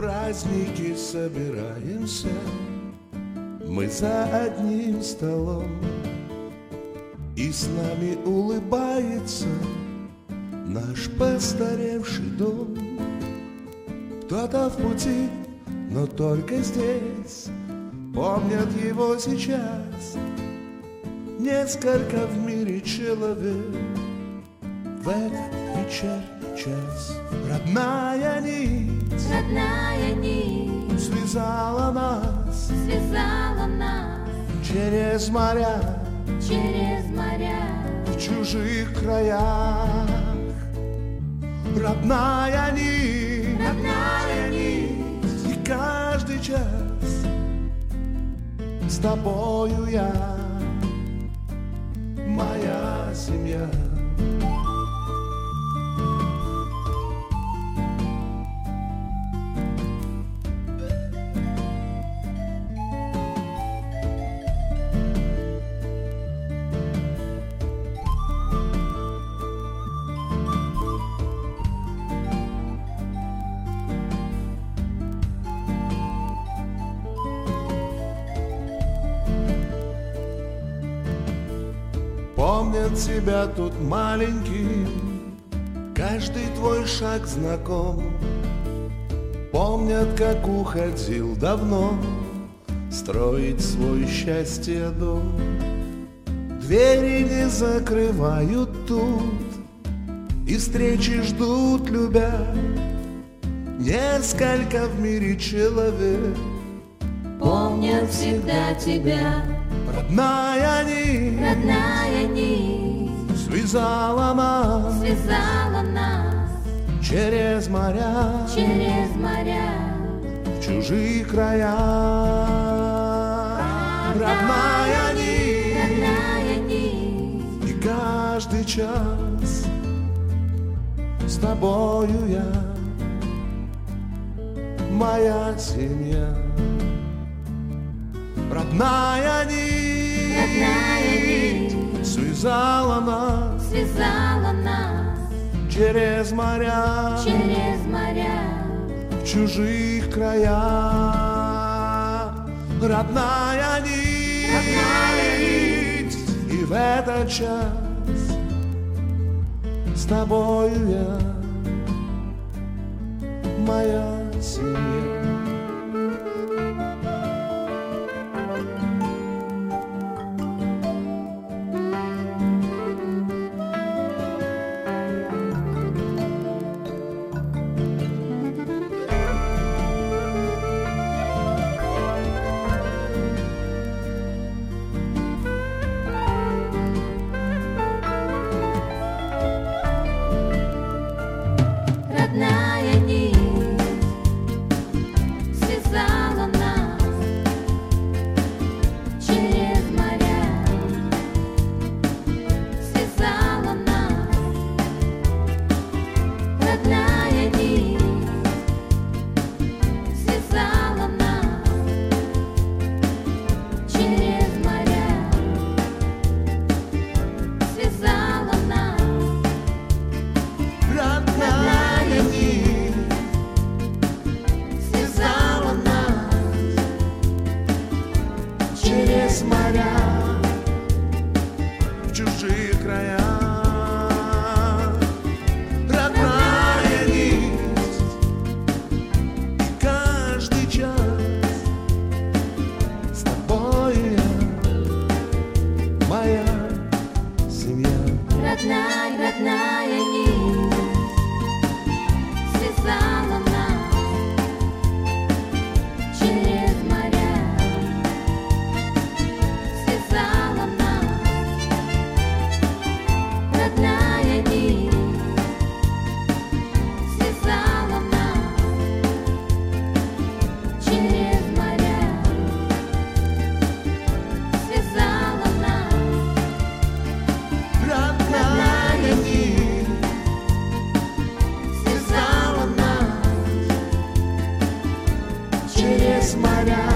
праздники собираемся мы за одним столом, и с нами улыбается наш постаревший дом. Кто-то в пути, но только здесь помнят его сейчас. Несколько в мире человек в этот вечерний час. Родная нить связала нас через моря в чужих краях. Родная нить, и каждый час с тобою я, моя семья. Помнят тебя тут маленьким, каждый твой шаг знаком. Помнят, как уходил давно строить свой счастье дом. Двери не закрывают тут, и встречи ждут, любя. Несколько в мире человек помнят всегда тебя. Родная нить связала нас через моря в чужих краях. Родная нить, и каждый час с тобою я, моя семья. Родная нить связала нас через моря в чужих краях. Родная нить, и в этот час с тобою я, моя семья. Родная нить связала нас через моря, связала нас. Родная нить связала нас через моря, связала нас. Родная нить Связала нас через моря в чужие края. Родная нить, и каждый час с тобою я, моя семья. родная нить связала нас через моря, связала нас. Родная нить связала нас через моря, связала нас. Родная нить Связала нас через моря